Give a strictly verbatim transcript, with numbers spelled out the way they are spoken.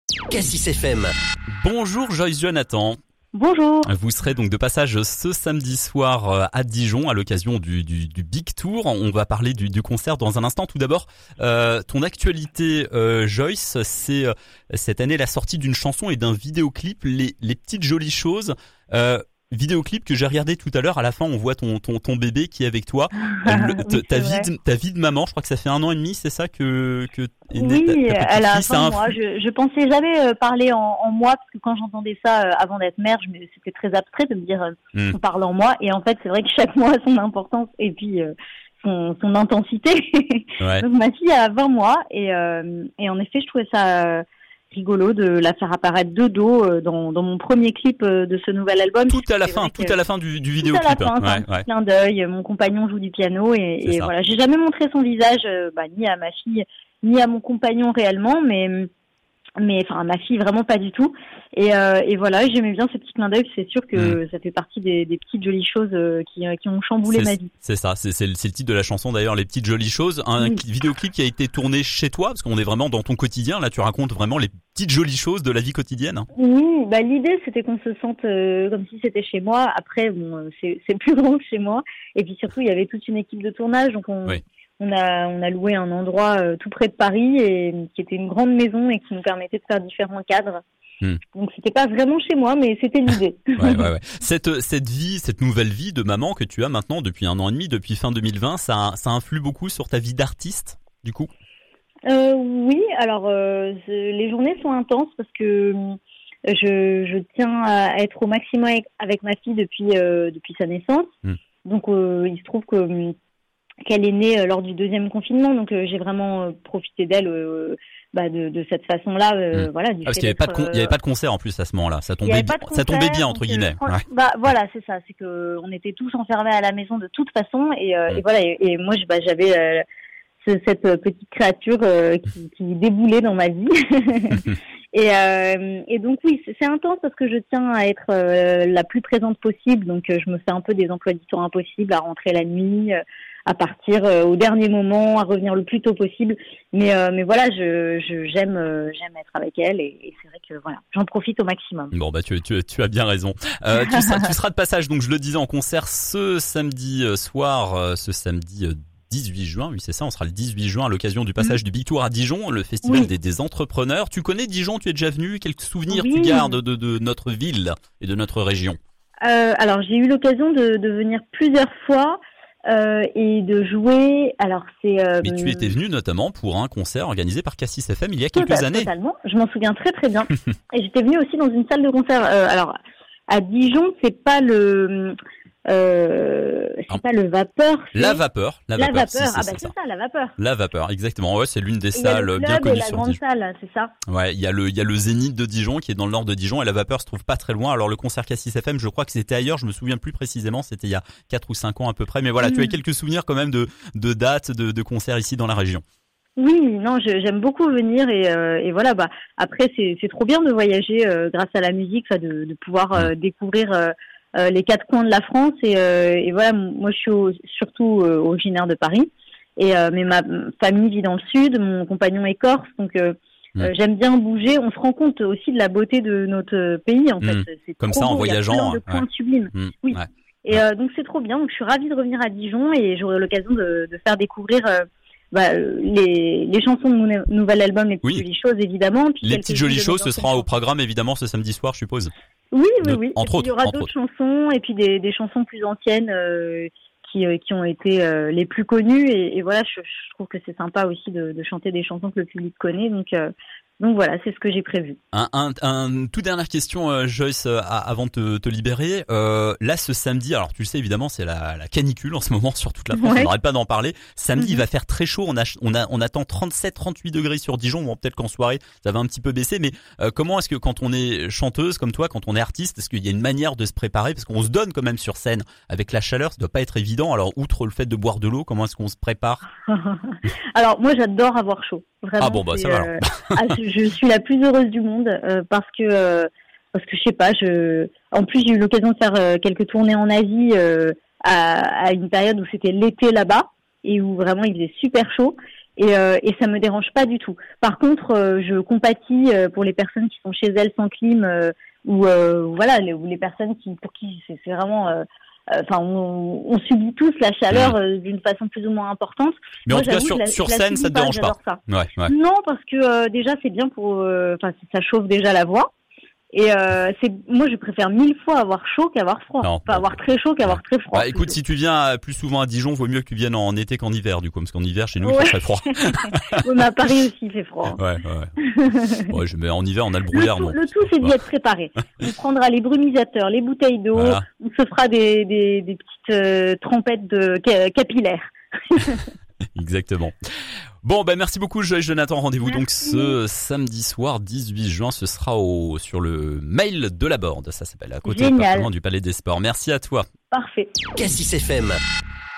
Cassis F M. Bonjour Joyce Jonathan. Bonjour. Vous serez donc de passage ce samedi soir à Dijon à l'occasion du, du, du Big Tour. On va parler du, du concert dans un instant. Tout d'abord, euh, ton actualité, euh, Joyce, c'est euh, cette année la sortie d'une chanson et d'un vidéoclip, les, les petites jolies choses. Euh, Vidéoclip que j'ai regardé tout à l'heure. À la fin, on voit ton ton ton bébé qui est avec toi. Le, oui, ta vie de, ta vie de maman. Je crois que ça fait un an et demi, c'est ça que que est née oui, ta, ta elle a petite fille, vingt mois. Je, je pensais jamais euh, parler en, en moi parce que quand j'entendais ça euh, avant d'être mère, je me, c'était très abstrait de me dire euh, Mm. on parle en moi. Et en fait, c'est vrai que chaque mois a son importance et puis euh, son, son intensité. Ouais. Donc ma fille a vingt mois et euh, et en effet, je trouvais ça euh, rigolo de la faire apparaître de dos euh, dans dans mon premier clip euh, de ce nouvel album. Tout à la C'est fin, vrai tout que- à la fin du, du Tout vidéoclip. à la fin, c'est un Ouais, petit ouais. clin d'œil. Mon compagnon joue du piano et, C'est et ça. voilà. J'ai jamais montré son visage, euh, bah, ni à ma fille, ni à mon compagnon réellement, mais mais enfin à ma fille vraiment pas du tout. Et, euh, et voilà, j'aimais bien ce petit clin d'œil. C'est sûr que ça fait partie des, des petites jolies choses euh, qui euh, qui ont chamboulé C'est- ma vie. C'est ça, c'est, c'est, le, c'est le titre de la chanson d'ailleurs, les petites jolies choses. Un Oui. cli- vidéoclip qui a été tourné chez toi, parce qu'on est vraiment dans ton quotidien. Là, tu racontes vraiment les petites jolies choses de la vie quotidienne. Oui, bah l'idée c'était qu'on se sente euh, comme si c'était chez moi. Après, bon, euh, c'est c'est plus grand que chez moi. Et puis surtout, il y avait toute une équipe de tournage, donc on Oui. on a on a loué un endroit euh, tout près de Paris et qui était une grande maison et qui nous permettait de faire différents cadres. Hmm. Donc c'était pas vraiment chez moi, mais c'était l'idée. Ouais, ouais, ouais. Cette, cette vie, cette nouvelle vie de maman que tu as maintenant depuis un an et demi, depuis fin deux mille vingt, ça, ça influe beaucoup sur ta vie d'artiste, du coup. Euh, oui, alors euh, c'est- les journées sont intenses parce que euh, je, je tiens à être au maximum avec, avec ma fille depuis euh, depuis sa naissance. Hmm. Donc euh, il se trouve que euh, qu'elle est née euh, lors du deuxième confinement, donc euh, j'ai vraiment euh, profité d'elle euh, bah, de, de cette façon-là. Euh, Hmm. Voilà, du Ah, parce fait qu'il y avait pas de, d'être, con- il y avait pas de concert en plus à ce moment-là. Ça il y tombait avait bien, pas de ça tombait concert, bien entre donc, euh, guillemets. franch- Ouais. Bah voilà, c'est ça, c'est que on était tous enfermés à la maison de toute façon et, euh, Mm. et voilà et, et moi je- bah, j'avais euh, ce- cette euh, petite créature euh, qui, qui déboulait dans ma vie et, euh, et donc oui c'est c'est intense parce que je tiens à être euh, la plus présente possible, donc euh, je me fais un peu des emplois du temps impossibles, à rentrer la nuit, euh, à partir euh, au dernier moment, à revenir le plus tôt possible, mais euh, mais voilà je je- j'aime euh, j'aime être avec elle et, et c'est vrai que voilà j'en profite au maximum. Bon bah tu, tu, tu as bien raison. Euh, tu, seras, tu seras de passage, donc je le disais, en concert ce samedi euh, soir, euh, ce samedi euh, dix-huit juin, oui c'est ça, on sera le dix-huit juin à l'occasion du passage du Big Tour à Dijon, le festival Oui. des, des entrepreneurs. Tu connais Dijon, tu es déjà venu, quels souvenirs Oui. tu gardes de, de notre ville et de notre région? Euh, alors j'ai eu l'occasion de, de venir plusieurs fois euh, et de jouer. Alors c'est. Euh, Mais tu étais venu notamment pour un concert organisé par Cassis F M il y a tota- quelques années. Totalement. Je m'en souviens très très bien. Et j'étais venue aussi dans une salle de concert. Euh, alors à Dijon, c'est pas le. Euh, c'est Ah. pas le vapeur. c'est- La vapeur, la La vapeur, vapeur. si, ah si, bah c'est c'est ça. ça, la vapeur. La vapeur, exactement. Ouais, c'est l'une des Et il y a salles le bien club et connues la sur grande Dijon. salle, c'est ça. Ouais, il y a le il y a le Zénith de Dijon qui est dans le nord de Dijon et la vapeur se trouve pas très loin. Alors le concert Cassis F M, je crois que c'était ailleurs, je me souviens plus précisément, c'était il y a quatre ou cinq ans à peu près, mais voilà, tu Mm. as quelques souvenirs quand même de de dates de de concerts ici dans la région. Oui, non, je- j'aime beaucoup venir et, euh, et voilà. Bah après, c'est c'est trop bien de voyager euh, grâce à la musique, enfin, de, de pouvoir euh, découvrir euh, euh, les quatre coins de la France et, euh, et voilà. m- Moi, je suis au- surtout euh, originaire de Paris et euh, mais ma m- famille vit dans le sud, mon compagnon est corse, donc euh, Mm. euh, j'aime bien bouger. On se rend compte aussi de la beauté de notre pays en fait. Mm. C'est Comme trop ça, en beau, il y a voyageant, plein de ouais. coins sublimes. Mm, Oui. ouais. Et euh, donc c'est trop bien. Donc je suis ravie de revenir à Dijon et j'aurai l'occasion de, de faire découvrir euh, bah, euh, les, les chansons de mon nou- nouvel album, les petites Oui. jolies choses évidemment. Puis Les quelques-unes petites jolies de mes choses, ce anciennes sera au chansons. programme évidemment ce samedi soir, je suppose. Oui, oui, de- oui. entre Et puis, autres, il y aura entre d'autres chansons et puis des, des chansons plus anciennes euh, qui, euh, qui ont été euh, les plus connues. Et, et voilà, je, je trouve que c'est sympa aussi de, de chanter des chansons que le public connaît. Donc, euh, donc voilà, c'est ce que j'ai prévu. Un, un, un toute dernière question, euh, Joyce, euh, à- avant de te, te libérer. Euh, là, ce samedi, alors tu le sais évidemment, c'est la, la canicule en ce moment sur toute la France. Ouais. On n'arrête pas d'en parler. Samedi, Mhm. il va faire très chaud. On, a, on, a, on attend trente-sept, trente-huit degrés sur Dijon. Bon, peut-être qu'en soirée, ça va un petit peu baisser. Mais euh, comment est-ce que quand on est chanteuse comme toi, quand on est artiste, est-ce qu'il y a une manière de se préparer? Parce qu'on se donne quand même sur scène avec la chaleur. Ça doit pas être évident. Alors, outre le fait de boire de l'eau, comment est-ce qu'on se prépare? Alors moi, j'adore avoir chaud. Vraiment, Ah bon, bah, c'est, ça va, alors. euh, ah, je, je suis la plus heureuse du monde euh, parce que euh, parce que je sais pas. Je en plus j'ai eu l'occasion de faire euh, quelques tournées en Asie euh, à, à une période où c'était l'été là-bas et où vraiment il faisait super chaud. Et, euh, et ça me dérange pas du tout. Par contre, euh, je compatis euh, pour les personnes qui sont chez elles sans clim, euh, ou euh, voilà, les, ou les personnes qui pour qui c'est, c'est vraiment, enfin, euh, on, on subit tous la chaleur euh, d'une façon plus ou moins importante. Mais Moi, en tout cas, sur, la, sur scène, ça te dérange pas. Ça. Ouais, ouais. Non, parce que euh, déjà, c'est bien pour, enfin, euh, ça chauffe déjà la voix. Et euh, c'est moi je préfère mille fois avoir chaud qu'avoir froid. Non, enfin bah, avoir très chaud qu'avoir très froid. Bah écoute, si tu viens plus souvent à Dijon, vaut mieux que tu viennes en été qu'en hiver du coup, parce qu'en hiver chez nous ouais. il fait très froid. Oui, mais à Paris aussi il fait froid. Ouais, ouais. Ouais, je mais en hiver on a le brouillard. Le tout, non. le tout c'est d'y être préparé. On prendra les brumisateurs, les bouteilles d'eau, voilà. On se fera des des, des petites euh, trompettes de capillaires. Exactement. Bon, ben merci beaucoup Joyce Jonathan. Rendez-vous merci. donc ce samedi soir dix-huit juin. Ce sera au sur le mail de la Borde. Ça s'appelle à côté du Palais des Sports. Merci à toi. Parfait. Cassis F M.